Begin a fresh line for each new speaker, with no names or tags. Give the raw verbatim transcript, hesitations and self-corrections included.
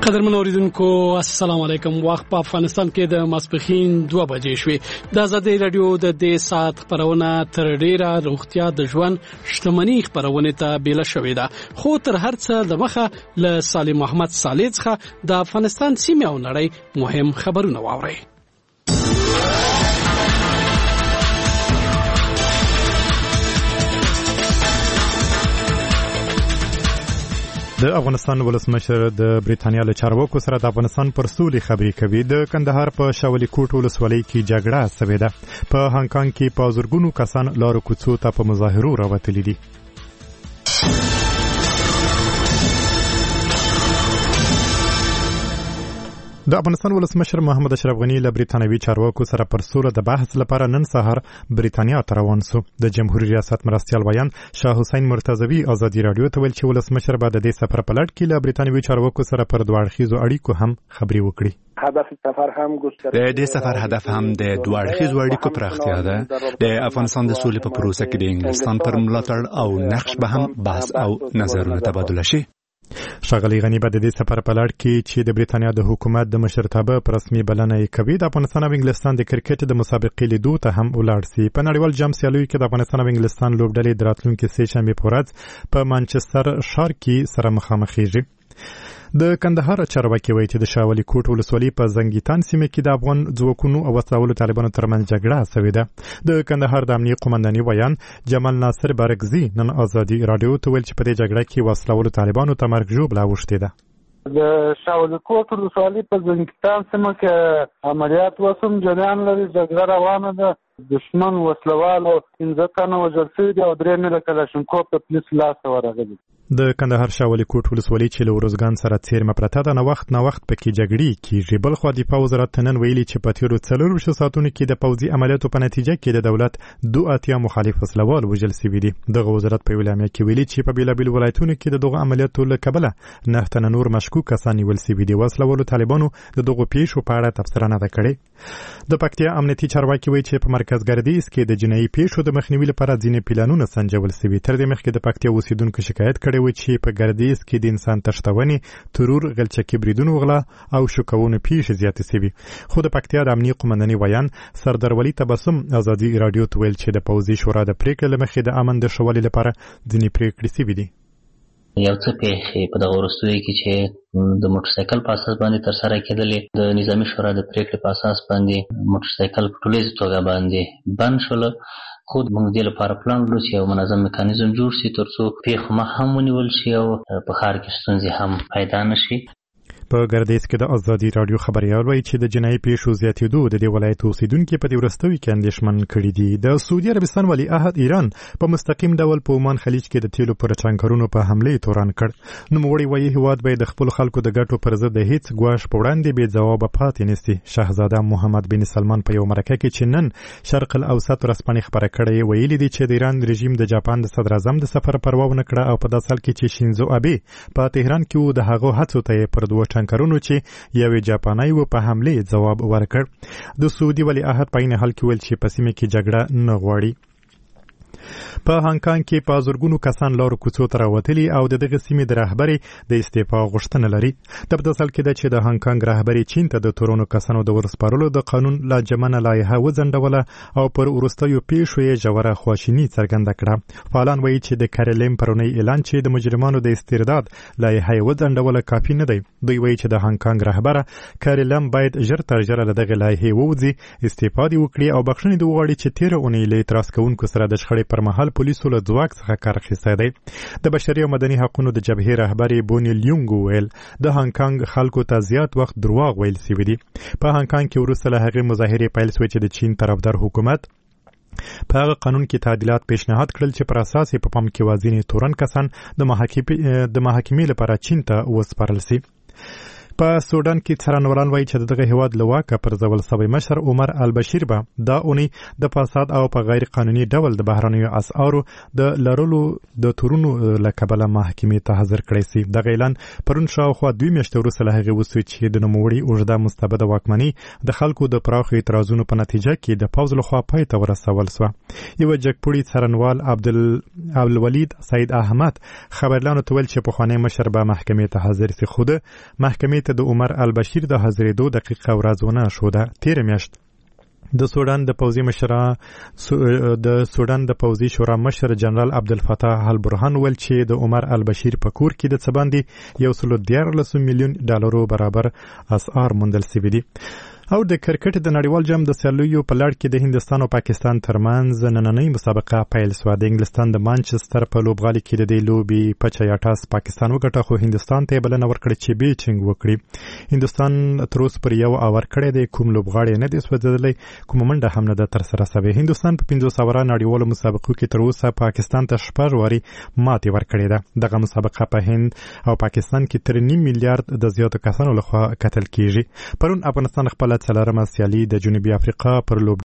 قدرمن اوریدونکو السلام علیکم. وخت په افغانستان کې د ماسپخین دوه بجې شوې. د آزادۍ رادیو د دې سات خبرونه تر ډیره روغتیا د ژوند شتمنۍ خبرونه ته بیل شوې ده، خو تر هر څه د مخه له سالم محمد صالح څخه د افغانستان سیمه او نړۍ مهم خبرونه واوري.
د افغانستان ولسمشر د بریټانیا له چارواکو سره د افغانستان پر سولې خبرې کوي. د کندهار په شاولي کوټ ولسوالۍ کې جګړه سوې ده. په هانګ کانګ کې په زرګونو کسان لارو کوڅو ته په مظاهرو راوتلي دي. د افغانستان ولسمشر محمد اشرف غنی له بریټانوي چارواکو سره پر سوله د بحث لپاره نن سهار بریټانیا ته روان شو. د جمهوریت ریاست مرستیال ویان شاه حسین مرتضوی ازادي رادیو ته ویل چې ولسمشر به د دې سفر په لړ کې له بریټانوي چارواکو سره پر دوه اړخیزو اړیکو هم خبرې وکړي.
هدف سفر هم ګسترده
د دې سفر هدف هم د دوه اړخیزو اړیکو پراختیا ده. د افغانستان د سولې په پروسه کې د انګلستان پر ملاتړ او نقش به هم بحث او نظرونه تبادله شي.
ښاغلی غنی به د دې سفر په لړ کې چې د بریټانیا د حکومت د مشرتابه پر رسمي بلنه یې کوي د افغانستان او انګلستان د کرکټ د مسابقې لیدو ته هم ولاړ سي. په نړیوال جام سیالیو کې د افغانستان او انګلستان لوبډلې د راتلونکي سه شنبې په ورځ په مانچستر ښار کې سره مخامخېږي. د کندهار چارواکي وایي چې د شاولي کوټ ولسوالۍ په زنګیتان سیمه کې د افغان ځواکونو او وسلوالو طالبانو ترمنځ جګړه سوې ده. د کندهار د امنیه قومنداني ویان جمال ناصر بارګزي نن آزادي رادیو ته ویل چې په دې جګړه کې وسلوالو طالبانو ته مرګ ژوبله اوښتې ده.
د شاولي کوټ ولسوالۍ په زنګیتان سیمه کې عملیات وسوم جریان لري. جګړه روانه ده. دشمن وسلوالو پنځه تنه وژل شوي دي او درې نوي کلاشینکوف د پولیس لاسته ورغلي.
د کندهار شاولي کوټ ولسوالۍ چې له ورزګان سره څیرمه پرته ده، نه وخت نه وخت پکې جګړې کیږي. بل خو دفاع وزارت نن ویلي چې په تیرو څلورویشتو ساعتونو کې د پوځي عملیاتو په نتیجه کې د دولت دوه اتیا مخالف وسلوال وژل شوي دي. دغه وزارت په اعلامیه کې ویلي چې په بیلابیلو ولایتونو کې د دغه عملیاتو له کبله نه تنه نور مشکوک کسان نیول شوي دي. وسلوالو طالبانو د دغو پیښو په اړه تبصره نه ده کړې. د پکتیا امنیتي چارواکي وایي چې په مرکز ګردیز کې د جنایي پیښو د مخنیوي لپاره ځینې پلانونه سنجول شوي. تر دې مخکې د پکتیا اوسیدونکو شکایت کړی و چې په ګردیز کې د انسان تښتونې، ترور، غلچکي بریدونو، غلا او شوکونو پیښې زیاتې شوي. خو د پکتیا د امنیه قومنداني ویان سردار ولی تبسم ازادي رادیو ته ویل چې د پوځي شورا د پریکړې له مخې د امن د ښه والي لپاره ځینې پریکړې شوي دي.
یو څه پیښې په دغه وروستیو کې چې د موټرسایکل په اساس باندې ترسره کېدلې، د نظامي شورا د پریکړې په اساس باندې موټرسایکل په ټولیزه توګه باندې بند شول. خو موږ دې لپاره پلان لرو چې یو منظم میکانیزم جوړ شي ترڅو پیښو مخه هم ونیول شي او په ښار کې ستونزې هم پیدا نه شي.
په ګردیز کې د ازادي رادیو خبريال وایي چې د جنایي پیښو زیاتېدو د دې ولایت اوسیدونکو په دې وروستیو کې اندېښمن کړي دي. د سعودي عربستان ولی عهد ایران په مستقیم ډول په عمان خلیج کې د تیلو پر ټانکرونو په حمله تورن کړ. نوموړی وایي هیواد به د خپل خلکو د ګټو پر ضد د هیڅ ګواښ په وړاندې بې ځوابه پاتې نشي. شاهزاده محمد بن سلمان په یو مرکه کې چې نن شرق الاوسط ورځپاڼې خبره کړې ویلي دي چې د ایران رژیم د جاپان د صدر اعظم د سفر پروا ونه کړه او په داسې حال کې چې شینزو ابه په تهران کې و د هغو هڅو ته پر دوه ټانکرونو چې یوې جاپاني و په حمله ځواب ورکړ. د سعودي ولی عهد په عین حال کې ویل چې په سیمه کې جګړه نه غواړي. په هانګ کانګ کې په زرګونو کسان لارو کوڅو ته راوتلي او د دغه سیمې د رهبرۍ د استعفا غوښتنه لري. د په داسې کې ده چې د هانګ کانګ رهبرۍ چین ته د تورونو کسانو د ورسپارلو د قانون لاجمنه لایحه وځنډوله او پر وروستیو پیښو یې ژوره خواشیني څرګنده کړه. فعالان وایي چې د کارلیم پرونی اعلان چې د مجرمانو د استرداد لایحه یې وځنډوله کافي نه دی. دوی وایي چې د هانګ کانګ رهبره کارلیم باید ژر تر ژره له دغه لایحې ووځي، استعفا دې وکړي او بخښنې دې وغواړي چې تېره اونۍ له اعتراض کوونکو سره د شخړې پر مهال پولیسو له ځواک څخه کار اخیستی دی. د بشري او مدني حقوقو د جبهې رهبرې بونی لیونګ وویل د هانګ کانګ خلکو ته زیات وخت درواغ ویل شوي دي. په هانګ کانګ کې وروسته له هغې مظاهرې پیل شوې چې د چین طرفدار حکومت په هغه قانون کې تعدیلات پیشنهاد کړل چې پر اساس یې په پام کې واځینې تورن کسان د محاکمې لپاره چین ته وسپارل شي. په سودان کې څارنوالان وایي چې دغه هیواد له واکه پرځول شوی مشر عمر البشیر به دا اونۍ د فساد او په غیر قانوني ډول د بهرنیو اسعارو د لرلو د تورونو له کبله محکمې ته حاضر کړی شي. دغه اعلان پرون شاوخوا دوه میاشتې وروسته له هغې وشو چې د نوموړي اوږده مستبده واکمني د خلکو د پراخو اعتراضونو په نتیجه کې د پوځ لخوا پای ته ورسول شوه. یوه جګپوړي څارنوال عبدالولید سید احمد خبرلانو ته ویل چې پخوانی مشر به محکمې ته حاضر شي، خو د محکمې ته د عمر البشیر د حاضرېدو دقیقه ورځ ونه شوده. تېره میاشت د سودان د پوځي مشره د سودان د پوځي شورا مشر جنرال عبدالفتاح البرهان ویل چې د عمر البشیر په کور کې د څه باندې یو سل دیارلس میلیون ډالرو برابر اسعار موندل شوي دي. او د کرکټ د نړیوال جام د سیالیو په لړ کې د هندستان او پاکستان ترمنځ نننۍ مسابقه پیل شوه. د انګلستان د مانچستر په لوبغالي کې د دې لوبې پچه یا ټاس پاکستان وګټه، خو هندستان ته بلنه ورکړه چې بیټینګ وکړي. هندستان تر اوسه پر یو اوور کړی دی، کوم لوبغاړی نه دی سوځېدلی، کومه منډه هم نه ده ترسره شوې. هندستان په پنځوس اوره نړیوالو مسابقو کې تر اوسه پاکستان ته شپږ وارې ماتې ورکړې ده. دغه مسابقه په هند او پاکستان کې تر نیم میلیارډ د زیاتو کسانو لخوا کتل کیږي. پرون افغانستان خپل څلورمه سیالي د جنوبي افریقا پر لوب